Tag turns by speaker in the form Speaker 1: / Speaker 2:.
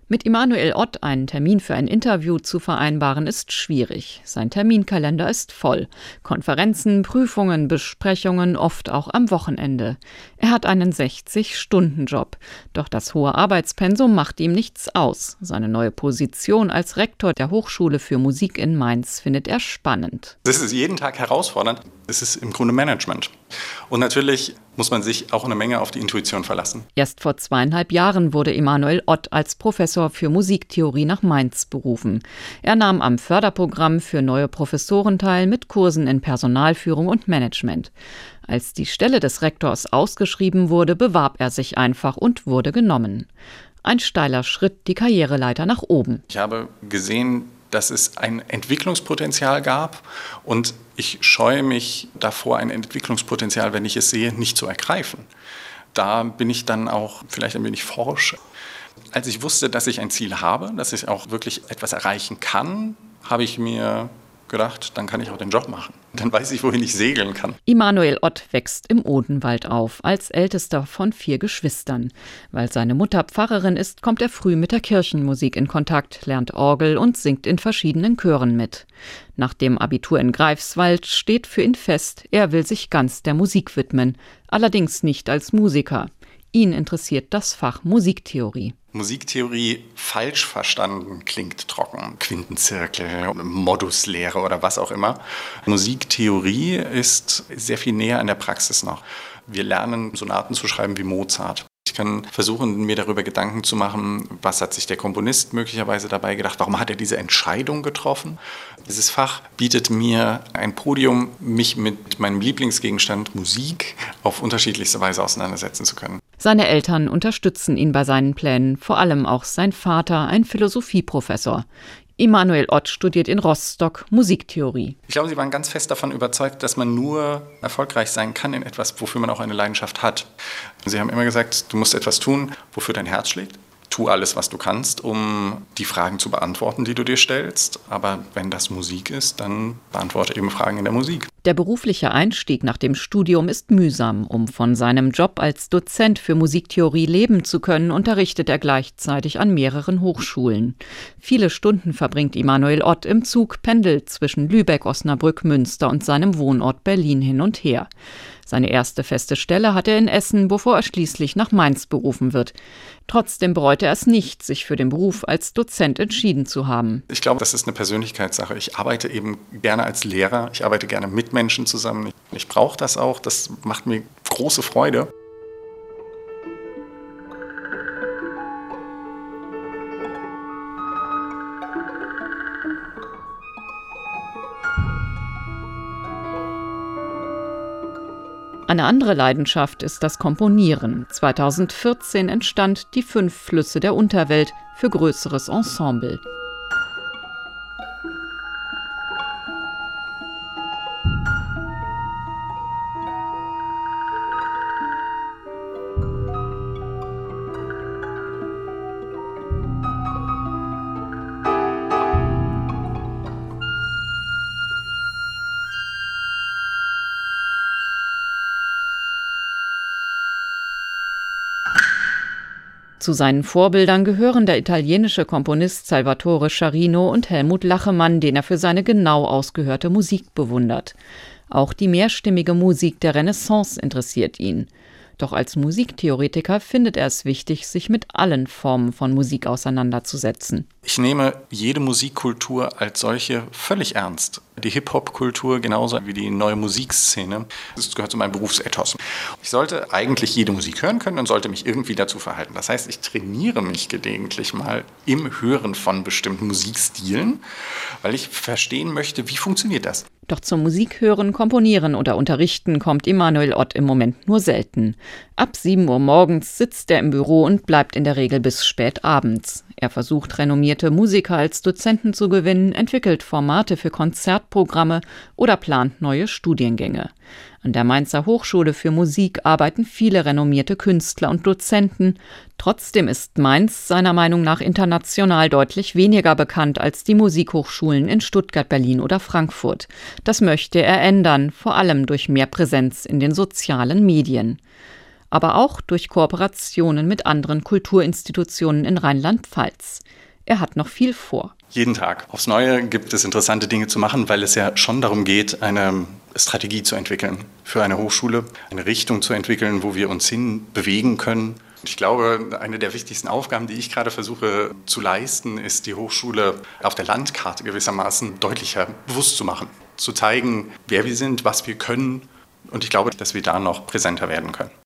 Speaker 1: Mit Immanuel Ott einen Termin für ein Interview zu vereinbaren, ist schwierig. Sein Terminkalender ist voll. Konferenzen, Prüfungen, Besprechungen, oft auch am Wochenende. Er hat einen 60-Stunden-Job. Doch das hohe Arbeitspensum macht ihm nichts aus. Seine neue Position als Rektor der Hochschule für Musik in Mainz findet er spannend.
Speaker 2: Das ist jeden Tag herausfordernd. Es ist im Grunde Management. Und natürlich muss man sich auch eine Menge auf die Intuition verlassen.
Speaker 1: Erst vor 2,5 Jahren wurde Immanuel Ott als Professor für Musiktheorie nach Mainz berufen. Er nahm am Förderprogramm für neue Professoren teil mit Kursen in Personalführung und Management. Als die Stelle des Rektors ausgeschrieben wurde, bewarb er sich einfach und wurde genommen. Ein steiler Schritt die Karriereleiter nach oben.
Speaker 2: Ich habe gesehen, dass es ein Entwicklungspotenzial gab und ich scheue mich davor, ein Entwicklungspotenzial, wenn ich es sehe, nicht zu ergreifen. Da bin ich dann auch vielleicht ein wenig forsch. Als ich wusste, dass ich ein Ziel habe, dass ich auch wirklich etwas erreichen kann, habe ich mir gedacht, dann kann ich auch den Job machen. Dann weiß ich, wohin ich segeln kann.
Speaker 1: Immanuel Ott wächst im Odenwald auf, als ältester von 4 Geschwistern. Weil seine Mutter Pfarrerin ist, kommt er früh mit der Kirchenmusik in Kontakt, lernt Orgel und singt in verschiedenen Chören mit. Nach dem Abitur in Greifswald steht für ihn fest, er will sich ganz der Musik widmen, allerdings nicht als Musiker. Ihn interessiert das Fach Musiktheorie.
Speaker 2: Musiktheorie falsch verstanden klingt trocken. Quintenzirkel, Moduslehre oder was auch immer. Musiktheorie ist sehr viel näher an der Praxis noch. Wir lernen, Sonaten zu schreiben wie Mozart. Ich kann versuchen, mir darüber Gedanken zu machen, was hat sich der Komponist möglicherweise dabei gedacht, warum hat er diese Entscheidung getroffen. Dieses Fach bietet mir ein Podium, mich mit meinem Lieblingsgegenstand Musik auf unterschiedlichste Weise auseinandersetzen zu können.
Speaker 1: Seine Eltern unterstützen ihn bei seinen Plänen, vor allem auch sein Vater, ein Philosophieprofessor. Immanuel Ott studiert in Rostock Musiktheorie.
Speaker 2: Ich glaube, sie waren ganz fest davon überzeugt, dass man nur erfolgreich sein kann in etwas, wofür man auch eine Leidenschaft hat. Sie haben immer gesagt, du musst etwas tun, wofür dein Herz schlägt. Tu alles, was du kannst, um die Fragen zu beantworten, die du dir stellst. Aber wenn das Musik ist, dann beantworte eben Fragen in der Musik.
Speaker 1: Der berufliche Einstieg nach dem Studium ist mühsam. Um von seinem Job als Dozent für Musiktheorie leben zu können, unterrichtet er gleichzeitig an mehreren Hochschulen. Viele Stunden verbringt Immanuel Ott im Zug, pendelt zwischen Lübeck, Osnabrück, Münster und seinem Wohnort Berlin hin und her. Seine erste feste Stelle hat er in Essen, bevor er schließlich nach Mainz berufen wird. Trotzdem bereut er es nicht, sich für den Beruf als Dozent entschieden zu haben.
Speaker 2: Ich glaube, das ist eine Persönlichkeitssache. Ich arbeite eben gerne als Lehrer. Ich arbeite gerne mit Menschen zusammen. Ich brauche das auch. Das macht mir große Freude.
Speaker 1: Eine andere Leidenschaft ist das Komponieren. 2014 entstand Die 5 Flüsse der Unterwelt für größeres Ensemble. Zu seinen Vorbildern gehören der italienische Komponist Salvatore Scharino und Helmut Lachemann, den er für seine genau ausgehörte Musik bewundert. Auch die mehrstimmige Musik der Renaissance interessiert ihn. Doch als Musiktheoretiker findet er es wichtig, sich mit allen Formen von Musik auseinanderzusetzen.
Speaker 2: Ich nehme jede Musikkultur als solche völlig ernst. Die Hip-Hop-Kultur genauso wie die neue Musikszene. Das gehört zu meinem Berufsethos. Ich sollte eigentlich jede Musik hören können und sollte mich irgendwie dazu verhalten. Das heißt, ich trainiere mich gelegentlich mal im Hören von bestimmten Musikstilen, weil ich verstehen möchte, wie funktioniert das.
Speaker 1: Doch zum Musikhören, Komponieren oder Unterrichten kommt Immanuel Ott im Moment nur selten. Ab 7 Uhr morgens sitzt er im Büro und bleibt in der Regel bis spät abends. Er versucht, renommierte Musiker als Dozenten zu gewinnen, entwickelt Formate für Konzertprogramme oder plant neue Studiengänge. An der Mainzer Hochschule für Musik arbeiten viele renommierte Künstler und Dozenten. Trotzdem ist Mainz seiner Meinung nach international deutlich weniger bekannt als die Musikhochschulen in Stuttgart, Berlin oder Frankfurt. Das möchte er ändern, vor allem durch mehr Präsenz in den sozialen Medien. aber auch durch Kooperationen mit anderen Kulturinstitutionen in Rheinland-Pfalz. Er hat noch viel vor.
Speaker 2: Jeden Tag aufs Neue gibt es interessante Dinge zu machen, weil es ja schon darum geht, eine Strategie zu entwickeln für eine Hochschule, eine Richtung zu entwickeln, wo wir uns hin bewegen können. Ich glaube, eine der wichtigsten Aufgaben, die ich gerade versuche zu leisten, ist, die Hochschule auf der Landkarte gewissermaßen deutlicher bewusst zu machen, zu zeigen, wer wir sind, was wir können. Und ich glaube, dass wir da noch präsenter werden können.